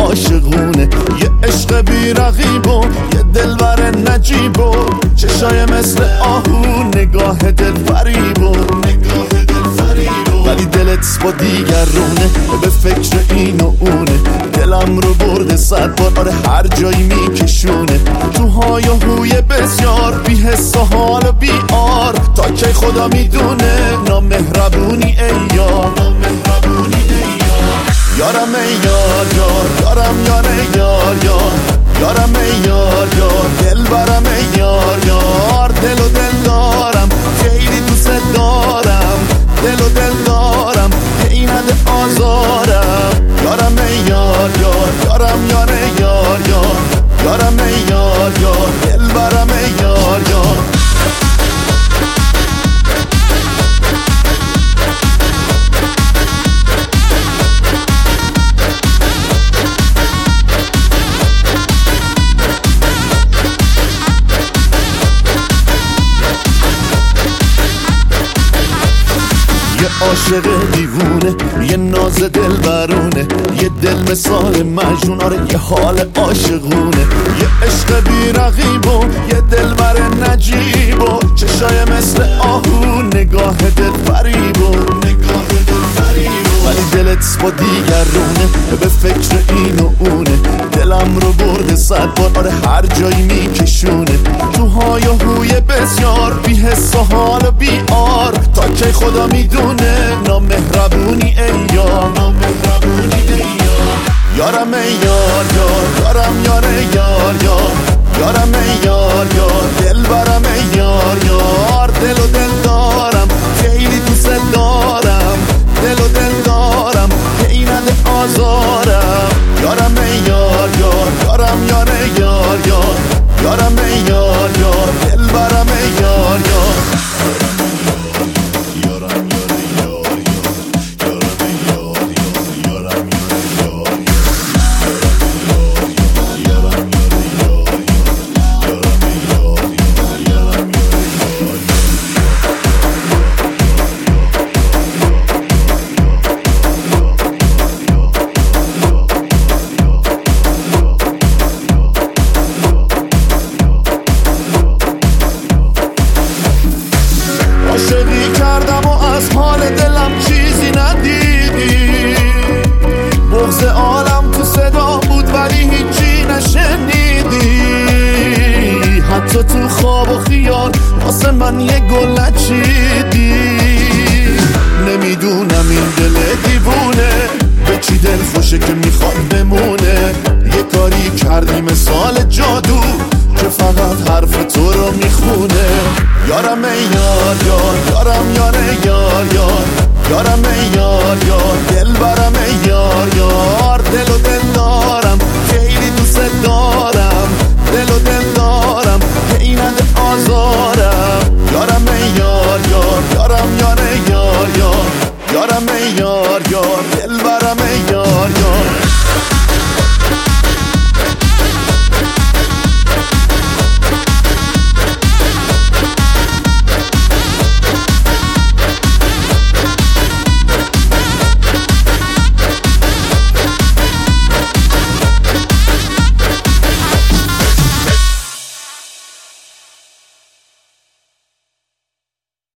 عاشقونه، یه عشق بی رقیب و یه دلبر نجیب و چشای مثل آهو، نگاه دل فریب و ولی دلت با دیگرونه، به فکر این و اونه. دلم رو برده 100 بار، آره هر جایی میکشونه. تو های و هوی بسیار، بی حس و حال و بی آر. تا کی خدا میدونه، نامهربونی ای یار، یارم ای یار یار، یارم یار ای یار یار، یارم ای یار یار، دل برم ای یار یار. دل و دل دارم، خیلی دوست دارم، دل و دل دارم، هی نده آزارم. یارم ای یار یار، یارم یار ای یار یار، یارم ای یار یار، دل برم ای یار یار. یه عاشق دیوونه، یه ناز دل برونه، یه دل مثال مجنون، آره یه حال عاشقونه. یه عشق بی رقیب و یه دل بر نجیب و چشای مثل آهو، نگاه دل فریب و ولی دلت با دیگرونه، به فکر این و اونه. دلم رو برده 100 بار، آره هر جایی میکشونه. تو های و هوی بسیار، بی حس و حال و بی آر. تا کی خدا میدونه، نامهربونی ای یار، یارم ای یار یار، یارم یار ای یار یار، یارم ای یار یار، دل برم ای یار یار. دل و دل دارم، خیلی دوست دارم، دل و دل دارم، هی نده آزارم. یارم ای یار یار، یارم یار ای یار یار، یارم ای یار یار، دل برم ای یار یار. عاشقی کردم و از حال دلم چیزی ندیدی. بغض عالم تو صدا بود ولی هیچی نشنیدی. حتی تو خواب و خیال واسه من یه گل نچیدی. نمیدونم این دل دیوونه به چی دل خوشه که میخواد بمونه. یه کاری کردی